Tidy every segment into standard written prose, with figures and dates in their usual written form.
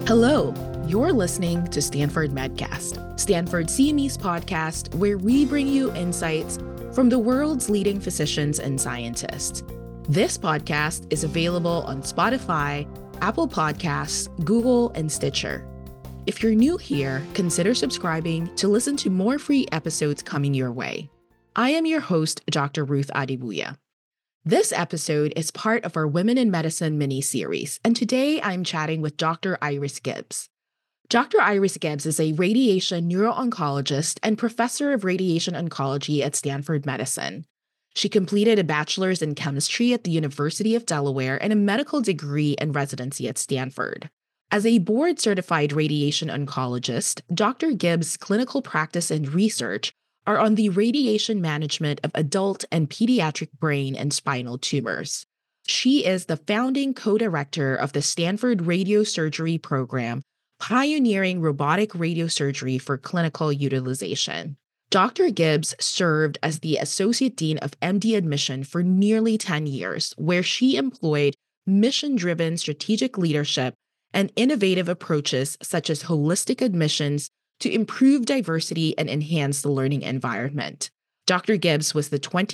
Hello, you're listening to Stanford Medcast, Stanford CME's podcast, where we bring you insights from the world's leading physicians and scientists. This podcast is available on Spotify, Apple Podcasts, Google, and Stitcher. If you're new here, consider subscribing to listen to more free episodes coming your way. I am your host, Dr. Ruth Adibuya. This episode is part of our Women in Medicine mini-series, and today I'm chatting with Dr. Iris Gibbs. Dr. Iris Gibbs is a radiation neuro-oncologist and professor of radiation oncology at Stanford Medicine. She completed a bachelor's in chemistry at the University of Delaware and a medical degree and residency at Stanford. As a board-certified radiation oncologist, Dr. Gibbs' clinical practice and research are on the radiation management of adult and pediatric brain and spinal tumors. She is the founding co-director of the Stanford Radiosurgery Program, pioneering robotic radiosurgery for clinical utilization. Dr. Gibbs served as the Associate Dean of MD Admission for nearly 10 years, where she employed mission-driven strategic leadership and innovative approaches such as holistic admissions to improve diversity and enhance the learning environment. Dr. Gibbs was the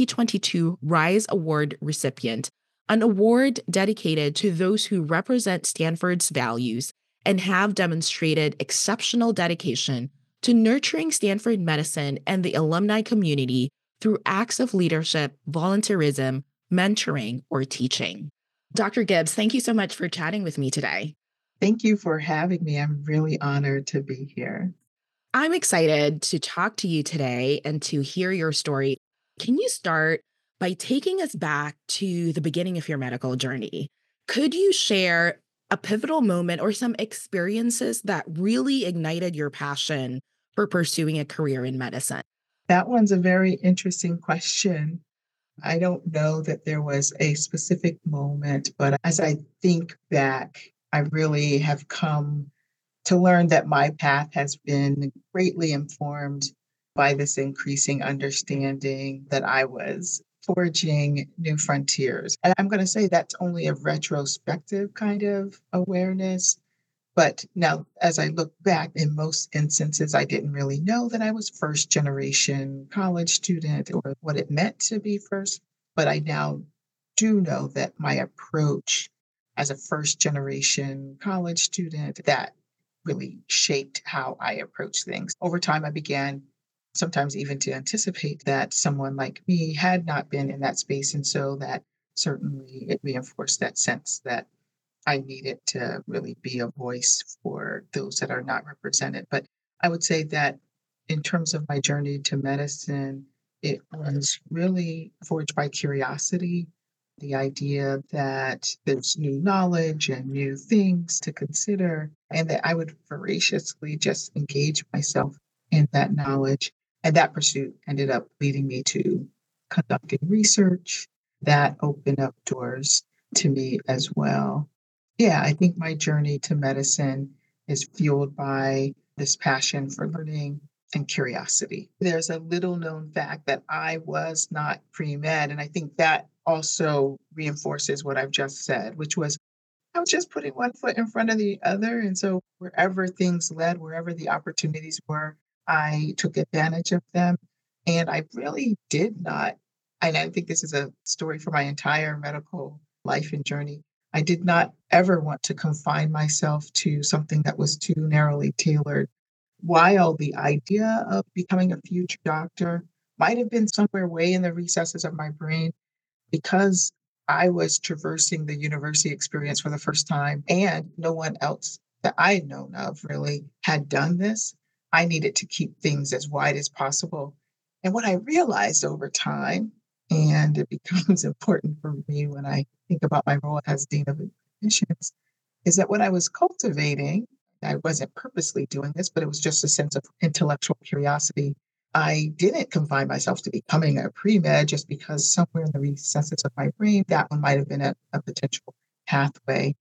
2022 RISE Award recipient, an award dedicated to those who represent Stanford's values and have demonstrated exceptional dedication to nurturing Stanford medicine and the alumni community through acts of leadership, volunteerism, mentoring, or teaching. Dr. Gibbs, thank you so much for chatting with me today. Thank you for having me. I'm really honored to be here. I'm excited to talk to you today and to hear your story. Can you start by taking us back to the beginning of your medical journey? Could you share a pivotal moment or some experiences that really ignited your passion for pursuing a career in medicine? That one's a very interesting question. I don't know that there was a specific moment, but as I think back, I really have come to learn that my path has been greatly informed by this increasing understanding that I was forging new frontiers. And I'm going to say that's only a retrospective kind of awareness. But now, as I look back, in most instances, I didn't really know that I was first generation college student or what it meant to be first. But I now do know that my approach as a first generation college student, that really shaped how I approach things. Over time, I began sometimes even to anticipate that someone like me had not been in that space. And so that certainly it reinforced that sense that I needed to really be a voice for those that are not represented. But I would say that in terms of my journey to medicine, it was really forged by curiosity, the idea that there's new knowledge and new things to consider, and that I would voraciously just engage myself in that knowledge. And that pursuit ended up leading me to conducting research that opened up doors to me as well. Yeah, I think my journey to medicine is fueled by this passion for learning and curiosity. There's a little known fact that I was not pre-med, and I think that also reinforces what I've just said, which was I was just putting one foot in front of the other. And so wherever things led, wherever the opportunities were, I took advantage of them. And I really did not, and I think this is a story for my entire medical life and journey. I did not ever want to confine myself to something that was too narrowly tailored. While the idea of becoming a future doctor might have been somewhere way in the recesses of my brain, because I was traversing the university experience for the first time and no one else that I had known of really had done this, I needed to keep things as wide as possible. And what I realized over time, and it becomes important for me when I think about my role as Dean of Admissions, is that what I was cultivating, I wasn't purposely doing this, but it was just a sense of intellectual curiosity. I didn't confine myself to becoming a pre-med just because somewhere in the recesses of my brain, that one might have been a potential pathway.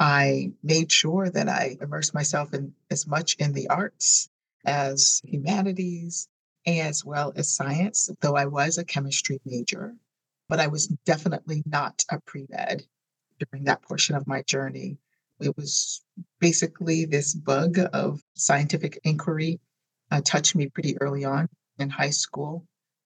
I made sure that I immersed myself in as much in the arts as humanities, as well as science, though I was a chemistry major, but I was definitely not a pre-med during that portion of my journey. It was basically this bug of scientific inquiry touched me pretty early on in high school.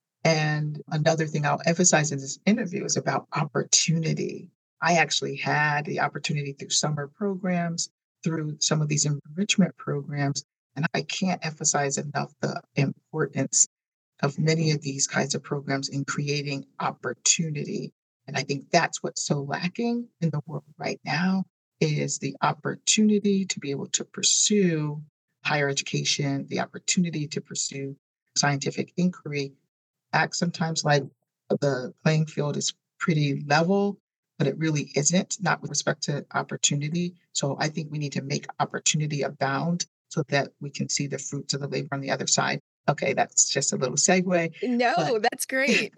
And another thing I'll emphasize in this interview is about opportunity. I actually had the opportunity through summer programs, through some of these enrichment programs, and I can't emphasize enough the importance of many of these kinds of programs in creating opportunity. And I think that's what's so lacking in the world right now is the opportunity to be able to pursue higher education, the opportunity to pursue scientific inquiry. Act sometimes like the playing field is pretty level, but it really isn't, not with respect to opportunity. So I think we need to make opportunity abound so that we can see the fruits of the labor on the other side. Okay, that's just a little segue, but No, that's great.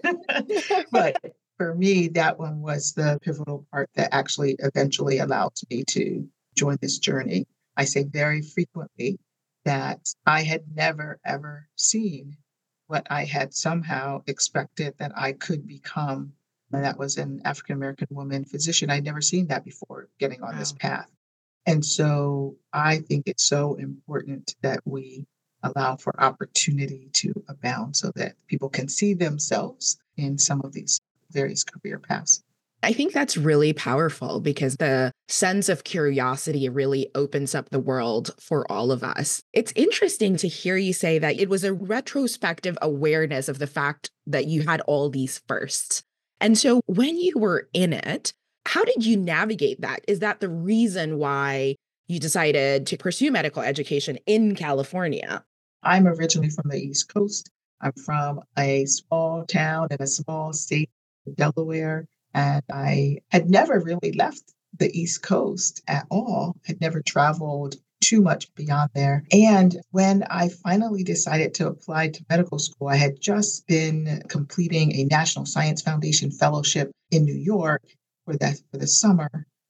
but for me, that one was the pivotal part that actually eventually allowed me to join this journey. I say very frequently that I had never ever seen what I had somehow expected that I could become. And that was an African American woman physician. I'd never seen that before getting on this Wow. path. And so I think it's so important that we allow for opportunity to abound so that people can see themselves in some of these various career paths. I think that's really powerful because the sense of curiosity really opens up the world for all of us. It's interesting to hear you say that it was a retrospective awareness of the fact that you had all these firsts. And so when you were in it, how did you navigate that? Is that the reason why you decided to pursue medical education in California? I'm originally from the East Coast. I'm from a small town in a small state, Delaware, and I had never really left the East Coast at all. Had never traveled too much beyond there. And when I finally decided to apply to medical school, I had just been completing a National Science Foundation fellowship in New York for the summer,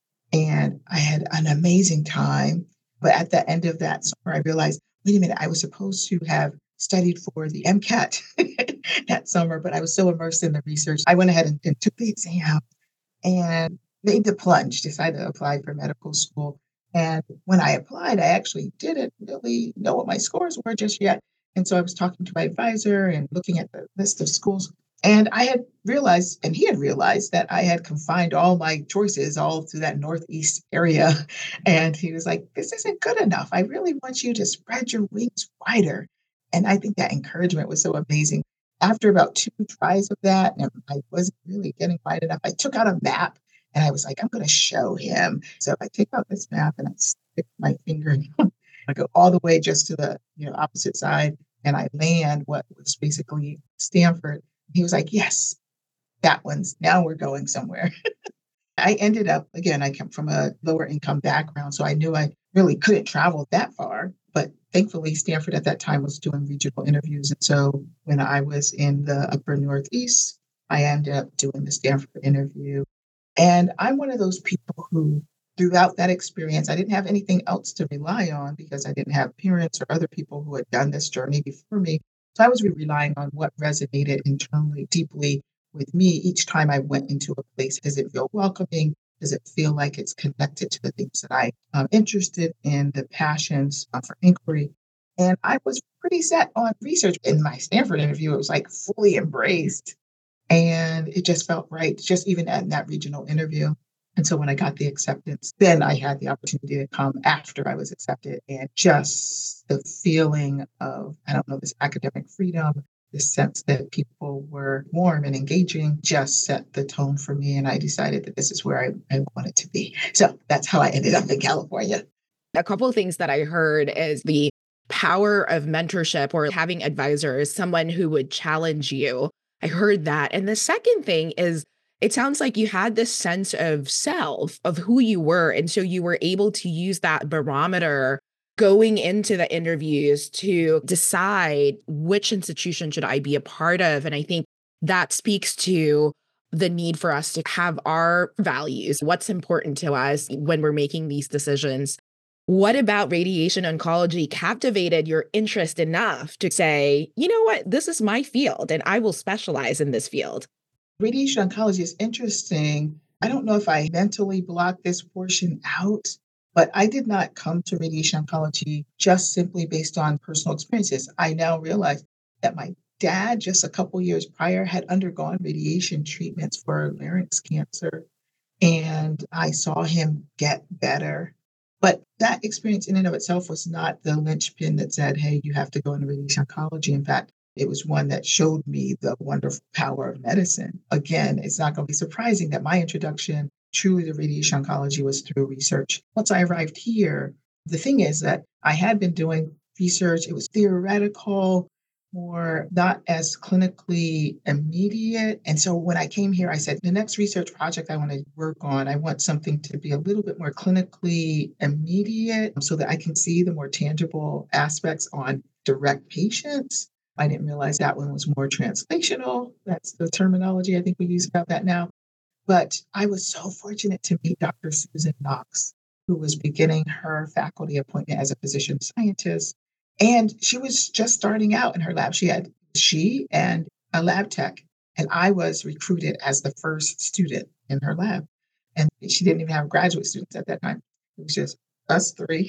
and I had an amazing time. But at the end of that summer, I realized, wait a minute, I was supposed to have studied for the MCAT that summer, but I was so immersed in the research. I went ahead and took the exam and made the plunge, decided to apply for medical school. And when I applied, I actually didn't really know what my scores were just yet. And so I was talking to my advisor and looking at the list of schools. And I had realized, and he had realized that I had confined all my choices all to that Northeast area. And he was like, this isn't good enough. I really want you to spread your wings wider. And I think that encouragement was so amazing. After about two tries of that, and I wasn't really getting wide enough, I took out a map and I was like, I'm going to show him. So I take out this map and I stick my finger, I go all the way just to the opposite side, and I land what was basically Stanford. He was like, yes, that one's now we're going somewhere. I ended up, again, I come from a lower income background, so I knew I really couldn't travel that far. But thankfully, Stanford at that time was doing regional interviews. And so when I was in the upper Northeast, I ended up doing the Stanford interview. And I'm one of those people who, throughout that experience, I didn't have anything else to rely on because I didn't have parents or other people who had done this journey before me. So I was relying on what resonated internally deeply with me each time I went into a place. Does it feel welcoming? Does it feel like it's connected to the things that I'm interested in, the passions for inquiry? And I was pretty set on research. In my Stanford interview, it was like fully embraced. And it just felt right, just even at that regional interview. And so when I got the acceptance, then I had the opportunity to come after I was accepted. And just the feeling of, I don't know, this academic freedom, this sense that people were warm and engaging just set the tone for me. And I decided that this is where I wanted to be. So that's how I ended up in California. A couple of things that I heard is the power of mentorship or having advisors, someone who would challenge you. I heard that. And the second thing is, it sounds like you had this sense of self, of who you were. And so you were able to use that barometer going into the interviews to decide which institution should I be a part of. And I think that speaks to the need for us to have our values, what's important to us when we're making these decisions. What about radiation oncology captivated your interest enough to say, you know what, this is my field and I will specialize in this field? Radiation oncology is interesting. I don't know if I mentally blocked this portion out, But I did not come to radiation oncology just simply based on personal experiences. I now realize that my dad, just a couple years prior, had undergone radiation treatments for larynx cancer, and I saw him get better. But that experience in and of itself was not the linchpin that said, hey, you have to go into radiation oncology. In fact, it was one that showed me the wonderful power of medicine. Again, it's not going to be surprising that my introduction truly to radiation oncology was through research. Once I arrived here, the thing is that I had been doing research, it was theoretical, more not as clinically immediate. And so when I came here, I said, the next research project I want to work on, I want something to be a little bit more clinically immediate so that I can see the more tangible aspects on direct patients. I didn't realize that one was more translational. That's the terminology I think we use about that now. But I was so fortunate to meet Dr. Susan Knox, who was beginning her faculty appointment as a physician scientist. And she was just starting out in her lab. She and a lab tech. And I was recruited as the first student in her lab. And she didn't even have graduate students at that time. It was just us three.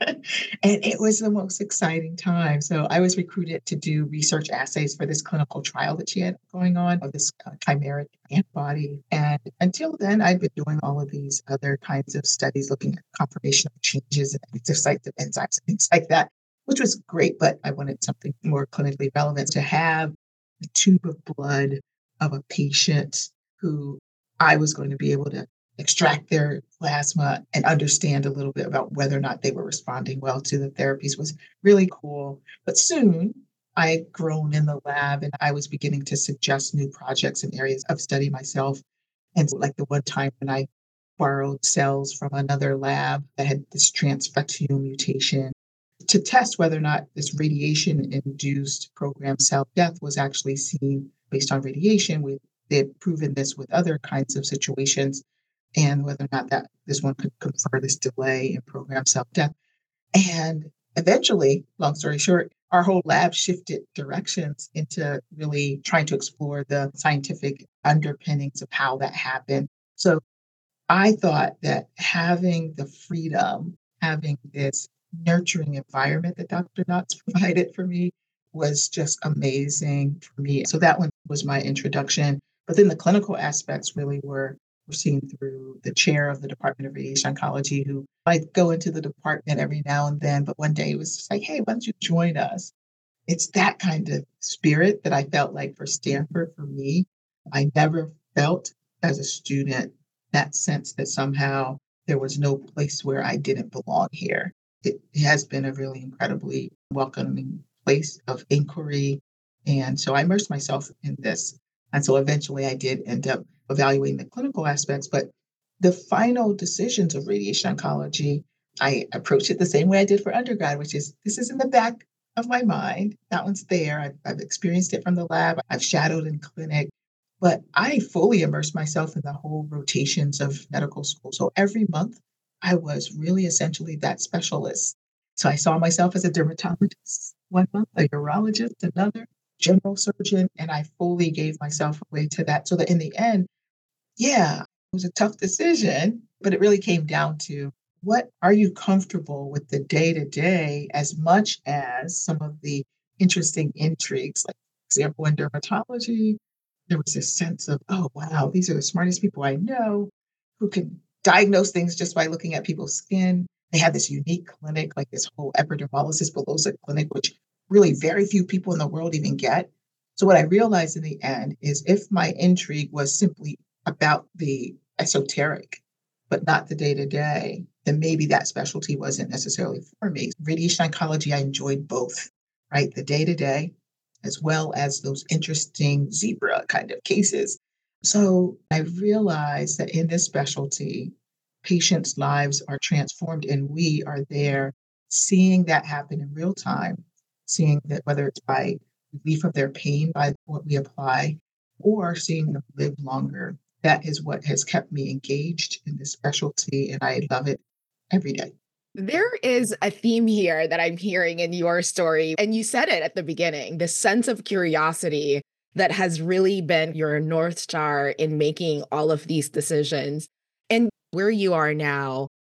And it was the most exciting time. So I was recruited to do research assays for this clinical trial that she had going on of this chimeric antibody. And until then, I'd been doing all of these other kinds of studies looking at conformation of changes in active sites of enzymes and things like that, which was great, but I wanted something more clinically relevant to have a tube of blood of a patient who I was going to be able to extract their plasma and understand a little bit about whether or not they were responding well to the therapies was really cool. But soon I'd grown in the lab and I was beginning to suggest new projects and areas of study myself. And so like the one time when I borrowed cells from another lab that had this transfectium mutation to test whether or not this radiation induced programmed cell death was actually seen based on radiation. They've proven this with other kinds of situations and whether or not that this one could confer this delay in programmed cell death. And eventually, long story short, our whole lab shifted directions into really trying to explore the scientific underpinnings of how that happened. So I thought that having the freedom, having this nurturing environment that Dr. Knox provided for me was just amazing for me. So that one was my introduction. But then the clinical aspects really were seen through the chair of the Department of Radiation Oncology, who I'd go into the department every now and then. But one day it was just like, hey, why don't you join us? It's that kind of spirit that I felt like for Stanford, for me, I never felt as a student that sense that somehow there was no place where I didn't belong here. It has been a really incredibly welcoming place of inquiry. And so I immersed myself in this. And so eventually I did end up evaluating the clinical aspects, but the final decisions of radiation oncology, I approached it the same way I did for undergrad, which is this is in the back of my mind. That one's there. I've experienced it from the lab. I've shadowed in clinic, but I fully immersed myself in the whole rotations of medical school. So every month I was really essentially that specialist. So I saw myself as a dermatologist one month, a urologist another, general surgeon, and I fully gave myself away to that so that in the end, yeah, it was a tough decision, but it really came down to what are you comfortable with the day to day as much as some of the interesting intrigues. Like, for example, in dermatology, there was this sense of, oh, wow, these are the smartest people I know who can diagnose things just by looking at people's skin. They had this unique clinic, like this whole epidermolysis bullosa clinic, which really very few people in the world even get. So, what I realized in the end is if my intrigue was simply about the esoteric, but not the day to day, then maybe that specialty wasn't necessarily for me. Radiation oncology, I enjoyed both, right? The day to day, as well as those interesting zebra kind of cases. So I realized that in this specialty, patients' lives are transformed and we are there seeing that happen in real time, seeing that whether it's by relief of their pain by what we apply or seeing them live longer. That is what has kept me engaged in this specialty, and I love it every day. There is a theme here that I'm hearing in your story, and you said it at the beginning, this sense of curiosity that has really been your North Star in making all of these decisions. And where you are now,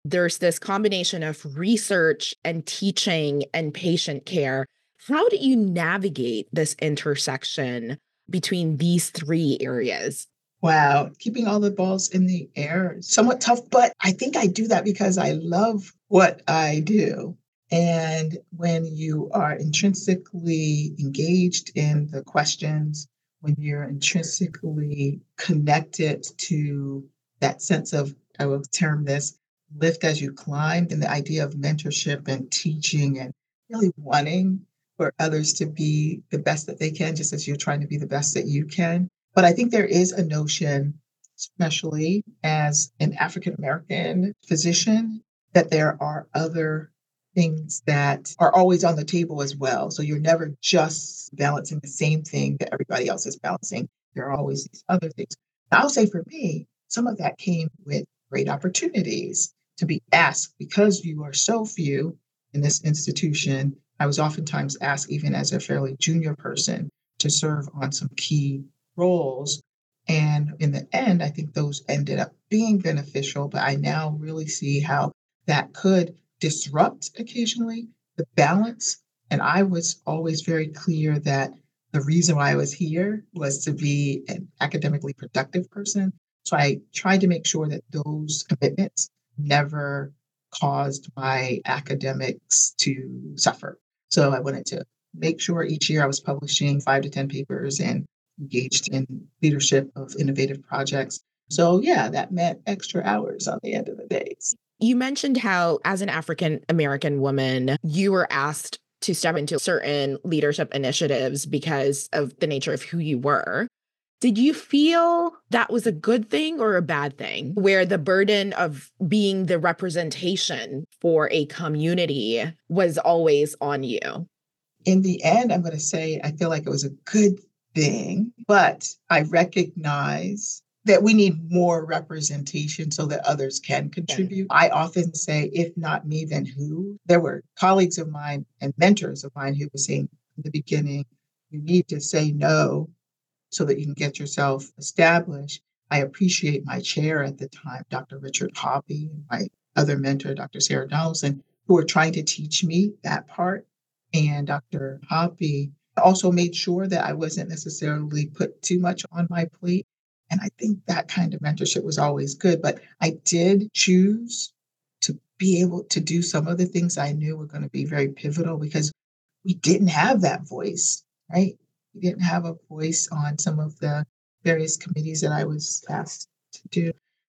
there's this combination of research and teaching and patient care. How do you navigate this intersection between these three areas? Wow, keeping all the balls in the air is somewhat tough, but I think I do that because I love what I do. And when you are intrinsically engaged in the questions, when you're intrinsically connected to that sense of, I will term this, lift as you climb, and the idea of mentorship and teaching and really wanting for others to be the best that they can, just as you're trying to be the best that you can. But I think there is a notion, especially as an African American physician, that there are other things that are always on the table as well. So you're never just balancing the same thing that everybody else is balancing. There are always these other things. And I'll say for me, some of that came with great opportunities to be asked because you are so few in this institution. I was oftentimes asked, even as a fairly junior person, to serve on some key roles. And in the end, I think those ended up being beneficial, but I now really see how that could disrupt occasionally the balance. And I was always very clear that the reason why I was here was to be an academically productive person. So I tried to make sure that those commitments never caused my academics to suffer. So I wanted to make sure each year I was publishing 5 to 10 papers and engaged in leadership of innovative projects. So yeah, that meant extra hours on the end of the days. You mentioned how, as an African American woman, you were asked to step into certain leadership initiatives because of the nature of who you were. Did you feel that was a good thing or a bad thing, where the burden of being the representation for a community was always on you? In the end, I'm going to say I feel like it was a good thing, but I recognize that we need more representation so that others can contribute. I often say, if not me, then who? There were colleagues of mine and mentors of mine who were saying in the beginning, you need to say no so that you can get yourself established. I appreciate my chair at the time, Dr. Richard Hoppy, and my other mentor, Dr. Sarah Donaldson, who were trying to teach me that part. And Dr. Hoppy also made sure that I wasn't necessarily put too much on my plate. And I think that kind of mentorship was always good. But I did choose to be able to do some of the things I knew were going to be very pivotal because we didn't have that voice, right? We didn't have a voice on some of the various committees that I was asked to do.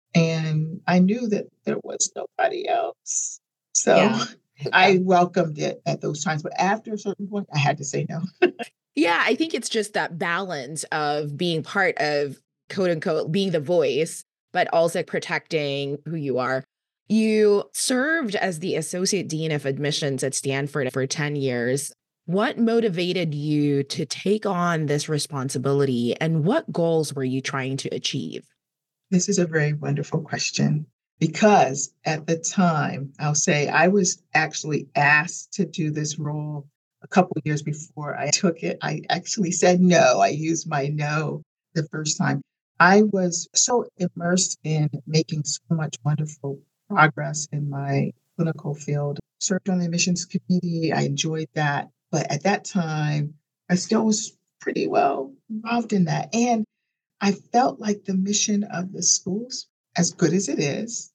And I knew that there was nobody else. So Yeah. I welcomed it at those times. But after a certain point, I had to say no. Yeah, I think it's just that balance of being part of, quote unquote, being the voice, but also protecting who you are. You served as the Associate Dean of Admissions at Stanford for 10 years. What motivated you to take on this responsibility, and what goals were you trying to achieve? This is a very wonderful question because at the time, I'll say I was actually asked to do this role a couple of years before I took it. I actually said no. I used my no the first time. I was so immersed in making so much wonderful progress in my clinical field. Served on the admissions committee. I enjoyed that. But at that time, I still was pretty well involved in that. And I felt like the mission of the schools, as good as it is,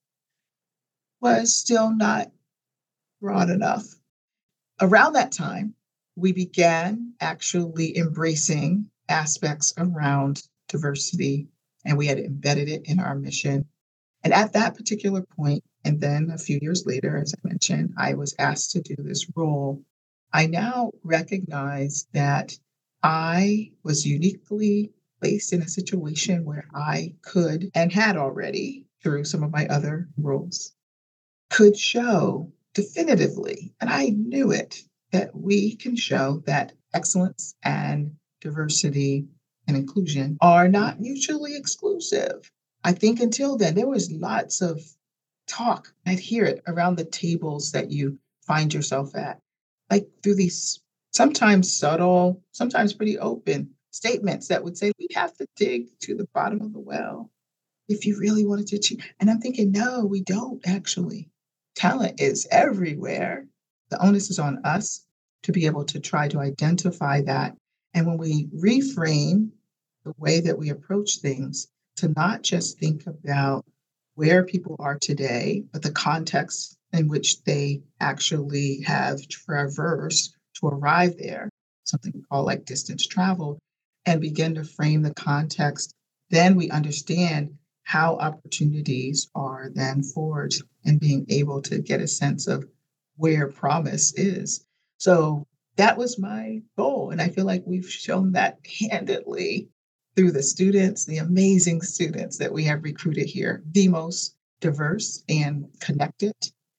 was still not broad enough. Around that time, we began actually embracing aspects around diversity, and we had embedded it in our mission. And at that particular point, and then a few years later, as I mentioned, I was asked to do this role. I now recognize that I was uniquely placed in a situation where I could, and had already through some of my other roles, could show definitively, and I knew it, that we can show that excellence and diversity and inclusion are not mutually exclusive. I think until then, there was lots of talk. I'd hear it around the tables that you find yourself at, like through these sometimes subtle, sometimes pretty open statements that would say, we have to dig to the bottom of the well if you really wanted to achieve. And I'm thinking, no, we don't actually. talent is everywhere. The onus is on us to be able to try to identify that. And when we reframe the way that we approach things, to not just think about where people are today, but the context in which they actually have traversed to arrive there, something we call like distance travel, and begin to frame the context, then we understand how opportunities are then forged and being able to get a sense of where promise is. So that was my goal. And I feel like we've shown that candidly through the students, the amazing students that we have recruited here, the most diverse and connected,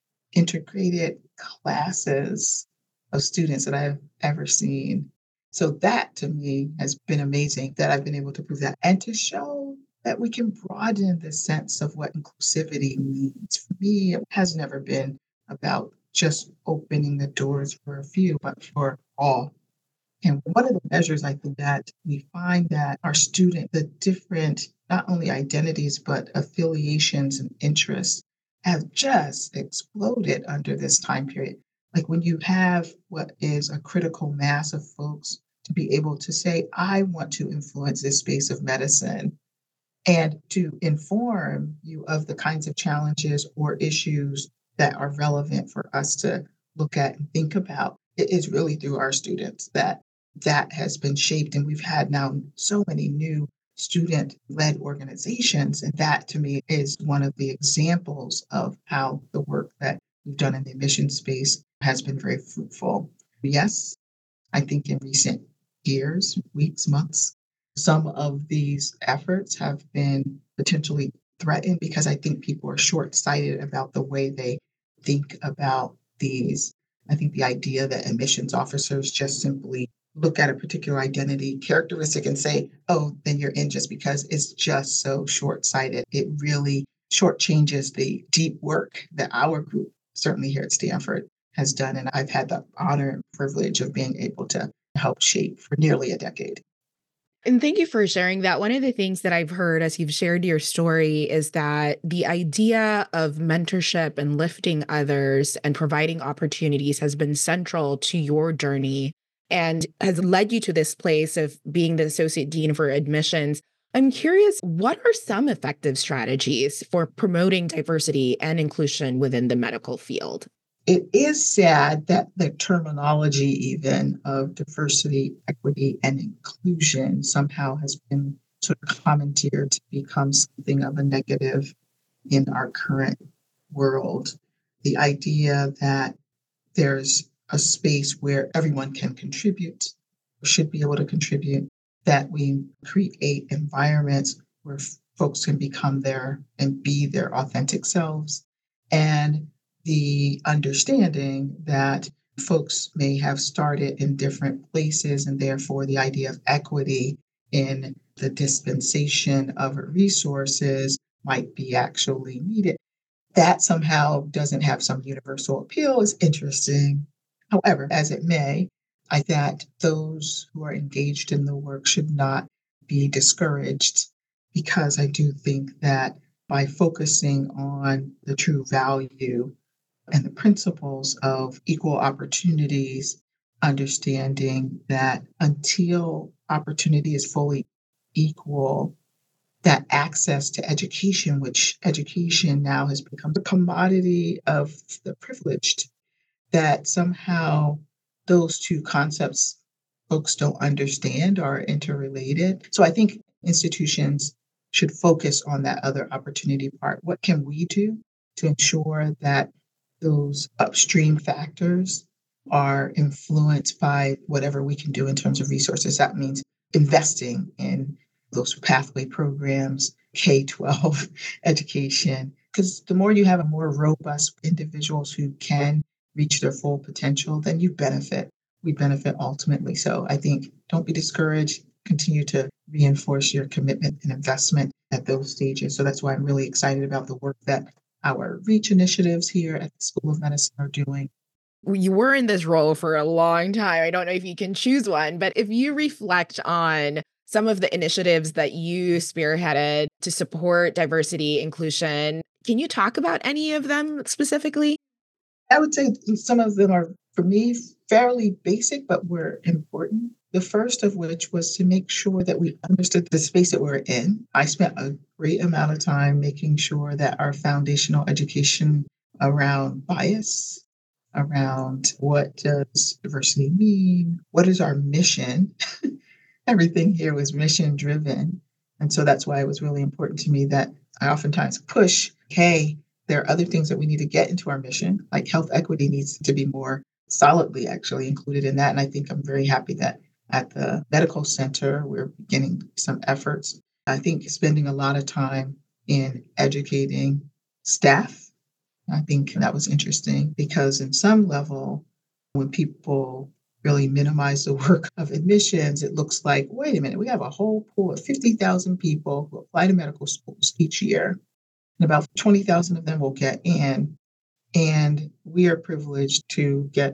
integrated classes of students that I've ever seen. So that to me has been amazing that I've been able to prove that and to show that we can broaden the sense of what inclusivity means. For me, it has never been about just opening the doors for a few, but for all. And one of the measures I think that we find that our student, the different not only identities, but affiliations and interests have just exploded under this time period. Like when you have what is a critical mass of folks to be able to say, I want to influence this space of medicine and to inform you of the kinds of challenges or issues that are relevant for us to look at and think about. It is really through our students that that has been shaped. And we've had now so many new student led organizations. And that to me is one of the examples of how the work that we've done in the admission space has been very fruitful. Yes, I think in recent years, weeks, months, some of these efforts have been potentially threatened because I think people are short sighted about the way they think about these. I think the idea that admissions officers just simply look at a particular identity characteristic and say, oh, then you're in just because it's just so short sighted. It really shortchanges the deep work that our group, certainly here at Stanford, has done. And I've had the honor and privilege of being able to help shape for nearly a decade. And thank you for sharing that. One of the things that I've heard as you've shared your story is that the idea of mentorship and lifting others and providing opportunities has been central to your journey and has led you to this place of being the Associate Dean for Admissions. I'm curious, what are some effective strategies for promoting diversity and inclusion within the medical field? It is sad that the terminology, even of diversity, equity, and inclusion, somehow has been sort of commandeered to become something of a negative in our current world. The idea that there's a space where everyone can contribute, or should be able to contribute, that we create environments where folks can become their and be their authentic selves, and the understanding that folks may have started in different places, and therefore the idea of equity in the dispensation of resources might be actually needed. That somehow doesn't have some universal appeal is interesting. However, as it may, I that those who are engaged in the work should not be discouraged because I do think that by focusing on the true value and the principles of equal opportunities, understanding that until opportunity is fully equal, that access to education, which education now has become the commodity of the privileged, that somehow those two concepts folks don't understand are interrelated. So I think institutions should focus on that other opportunity part. What can we do to ensure that those upstream factors are influenced by whatever we can do in terms of resources? That means investing in those pathway programs, K 12 education, because the more you have a more robust individuals who can reach their full potential, then you benefit. We benefit ultimately. So I think don't be discouraged. Continue to reinforce your commitment and investment at those stages. So that's why I'm really excited about the work that our REACH initiatives here at the School of Medicine are doing. You were in this role for a long time. I don't know if you can choose one, but if you reflect on some of the initiatives that you spearheaded to support diversity, inclusion, can you talk about any of them specifically? I would say some of them are, for me, fairly basic, but were important. The first of which was to make sure that we understood the space that we're in. I spent a great amount of time making sure that our foundational education around bias, around what does diversity mean, what is our mission. Everything here was mission driven. And so that's why it was really important to me that I oftentimes push, hey, there are other things that we need to get into our mission, like health equity needs to be more solidly actually included in that. And I think I'm very happy that at the medical center, we're beginning some efforts. I think spending a lot of time in educating staff. I think that was interesting because, in some level, when people really minimize the work of admissions, it looks like, wait a minute, we have a whole pool of 50,000 people who apply to medical schools each year, and about 20,000 of them will get in. And we are privileged to get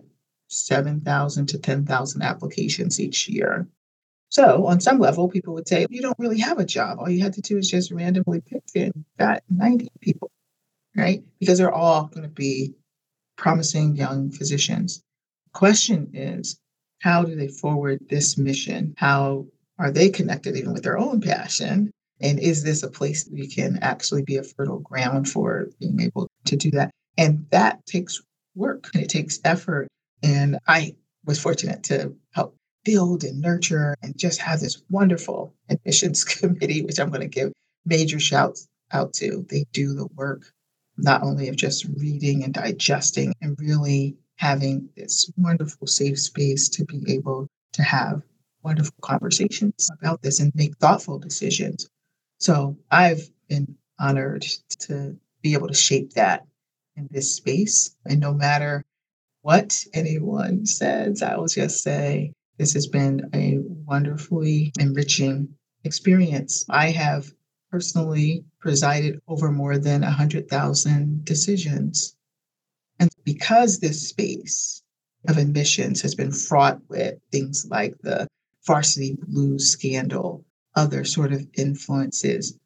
7,000 to 10,000 applications each year. So, on some level, people would say, you don't really have a job. All you had to do is just randomly pick and got 90 people, right? Because they're all going to be promising young physicians. Question is, how do they forward this mission? How are they connected even with their own passion? And is this a place that we can actually be a fertile ground for being able to do that? And that takes work and it takes effort. And I was fortunate to help build and nurture and just have this wonderful admissions committee, which I'm going to give major shouts out to. They do the work not only of just reading and digesting and really having this wonderful safe space to be able to have wonderful conversations about this and make thoughtful decisions. So I've been honored to be able to shape that in this space. And no matter what anyone says, I will just say this has been a wonderfully enriching experience. I have personally presided over more than 100,000 decisions. And because this space of admissions has been fraught with things like the varsity blues scandal, other sort of influences,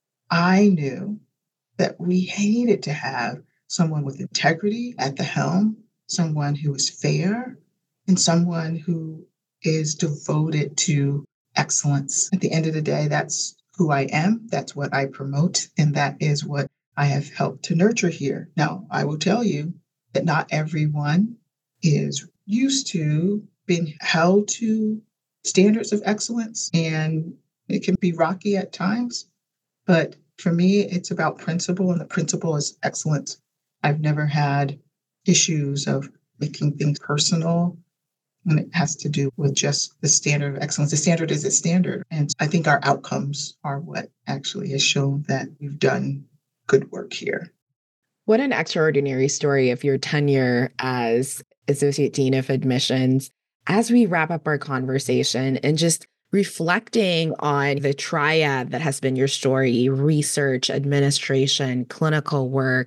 I knew that we needed to have someone with integrity at the helm, someone who is fair, and someone who is devoted to excellence. At the end of the day, that's who I am, that's what I promote, and that is what I have helped to nurture here. Now, I will tell you that not everyone is used to being held to standards of excellence, and it can be rocky at times. But for me, it's about principle, and the principle is excellence. I've never had issues of making things personal when it has to do with just the standard of excellence. The standard is a standard. And I think our outcomes are what actually has shown that we've done good work here. What an extraordinary story of your tenure as Associate Dean of Admissions. As we wrap up our conversation and just reflecting on the triad that has been your story, research, administration, clinical work,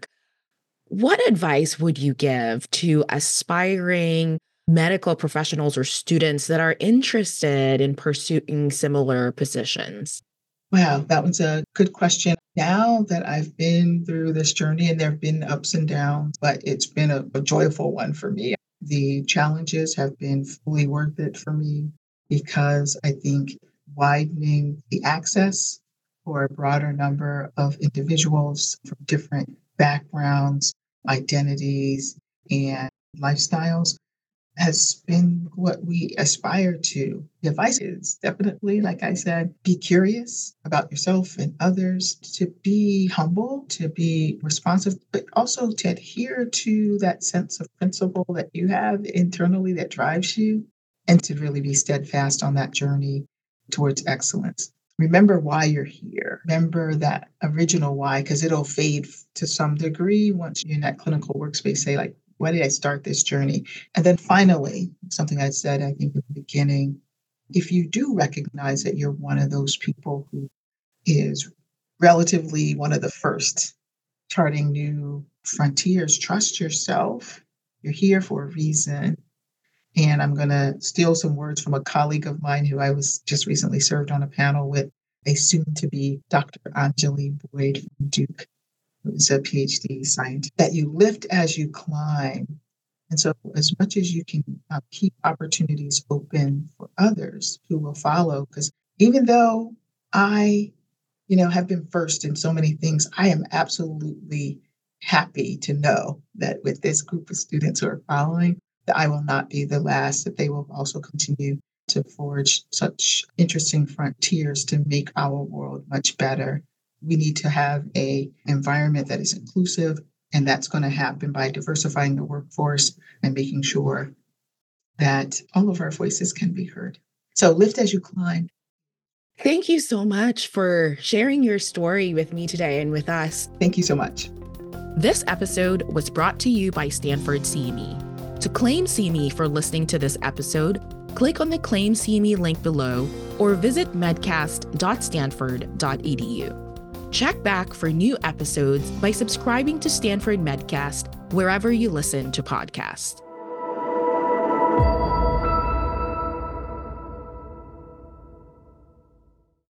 what advice would you give to aspiring medical professionals or students that are interested in pursuing similar positions? Wow, that was a good question. Now that I've been through this journey, and there have been ups and downs, but it's been a joyful one for me. The challenges have been fully worth it for me because I think widening the access for a broader number of individuals from different backgrounds, identities, and lifestyles has been what we aspire to. The advice is definitely, like I said, be curious about yourself and others, to be humble, to be responsive, but also to adhere to that sense of principle that you have internally that drives you, and to really be steadfast on that journey towards excellence. Remember why you're here. Remember that original why, because it'll fade to some degree once you're in that clinical workspace. Say, like, why did I start this journey? And then finally, something I said, I think, at the beginning, if you do recognize that you're one of those people who is relatively one of the first charting new frontiers, trust yourself. You're here for a reason. And I'm going to steal some words from a colleague of mine who I was just recently served on a panel with, a soon to be Dr. Anjali Boyd from Duke. who's a PhD scientist, that you lift as you climb. And so, as much as you can keep opportunities open for others who will follow, because even though I, have been first in so many things, I am absolutely happy to know that with this group of students who are following, that I will not be the last, that they will also continue to forge such interesting frontiers to make our world much better. We need to have an environment that is inclusive, and that's going to happen by diversifying the workforce and making sure that all of our voices can be heard. So lift as you climb. Thank you so much for sharing your story with me today and with us. Thank you so much. This episode was brought to you by Stanford CME. To claim CME for listening to this episode, click on the Claim CME link below or visit medcast.stanford.edu. Check back for new episodes by subscribing to Stanford Medcast wherever you listen to podcasts.